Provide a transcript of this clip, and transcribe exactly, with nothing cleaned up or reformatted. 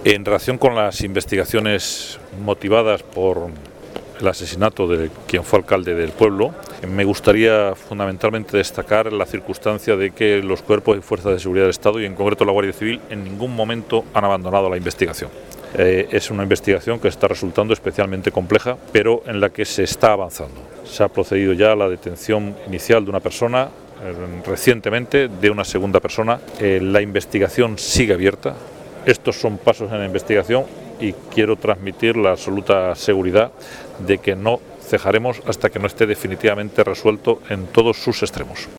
En relación con las investigaciones motivadas por el asesinato de quien fue alcalde del pueblo, me gustaría fundamentalmente destacar la circunstancia de que los cuerpos y fuerzas de seguridad del Estado, y en concreto la Guardia Civil, en ningún momento han abandonado la investigación. Eh, es una investigación que está resultando especialmente compleja, pero en la que se está avanzando. Se ha procedido ya a la detención inicial de una persona, eh, recientemente de una segunda persona. Eh, la investigación sigue abierta. Estos son pasos en la investigación y quiero transmitir la absoluta seguridad de que no cejaremos hasta que no esté definitivamente resuelto en todos sus extremos.